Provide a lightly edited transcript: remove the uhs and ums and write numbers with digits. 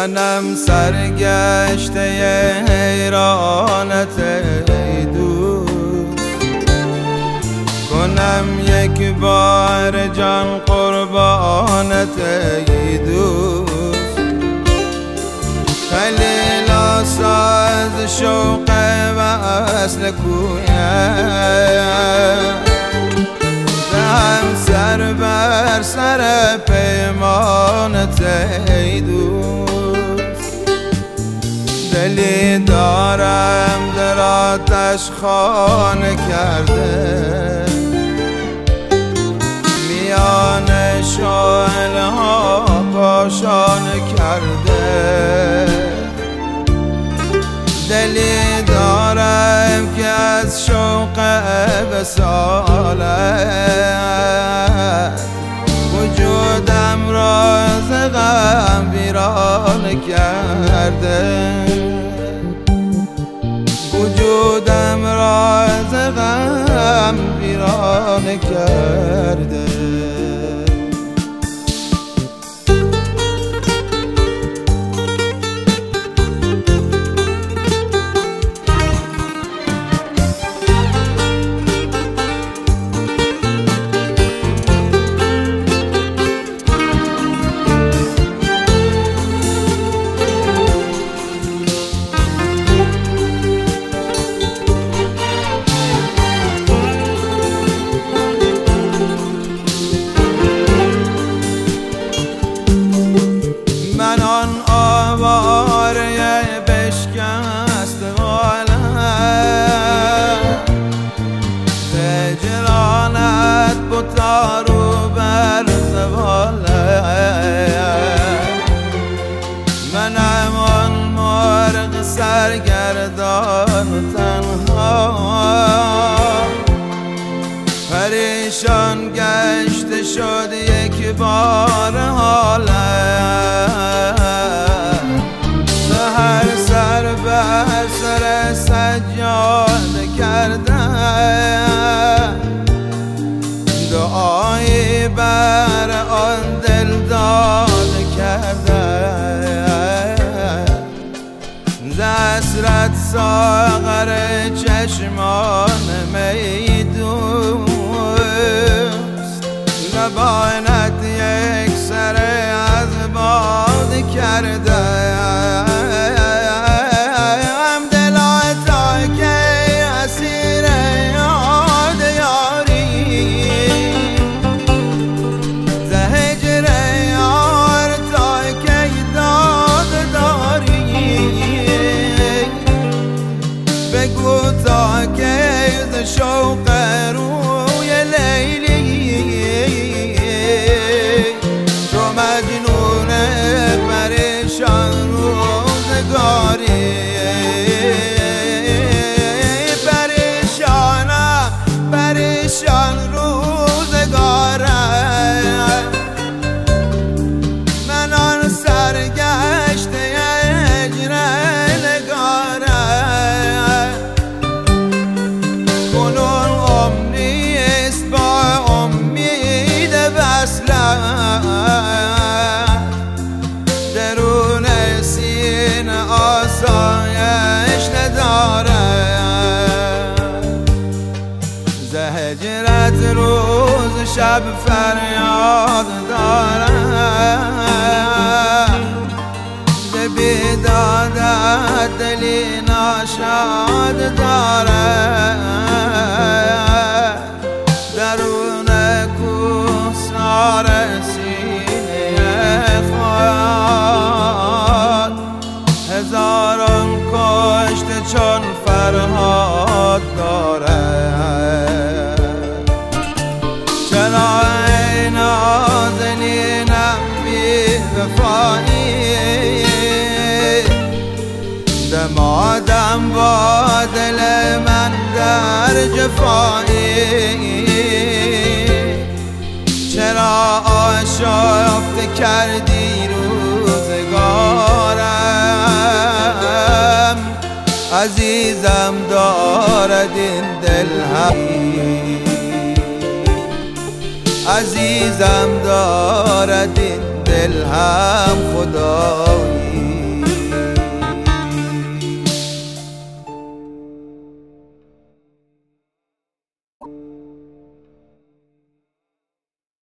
منم سرگشته حیرانت ای دوست، کنم یک بار جان قربانت ای دوست. خیلی ساز شوق وصل کویم، دهم سر بر سر پیمانت ای دوست. دلی دارم در آتش خانه کرده، میان شعله ها کاشانه کرده. دلی دارم که از شوق وصالت وجودم را ز غم ویرانه کرده، وجودم را ز غم ویرانه کرده. من آن آواره بشکست حالم، هجرانت بتا رو بر زوالم. منم آن مرغ سرگردان و تنها، پریشان گشته شد یک بار حالم. سحر سر بر سر سجاده کردم، دعایی بر آن دل داده کردم. ز حسرت ساغر چشمان می دوست، لبانت یک سر از باد کردم. دلا تا که اسیر یاد یاری، ز هجر یار تا که داد داری. بگو تا که ز شوق روی لیلی تو مجنون پریشان روزگاری. پریشانم پریشان روزگارم، من آن سرگشته هجر نگارم. کنون امنیست با امید وصلم، درون سینه آسایش ندارم. ز هجرت روز شب فریاد دارم، ز بیدادت دلی ناشاد دارم. درون کوهسار سینه خود هزاران کشته چون فرهاد دارد. چرا ای نازنینم بی وفایی، دمادم با دل من در جفایی. چرا آشفته کردی روزگارم، عزیزم دارد این دل هم، عزیزم دارد این دل هم خدا.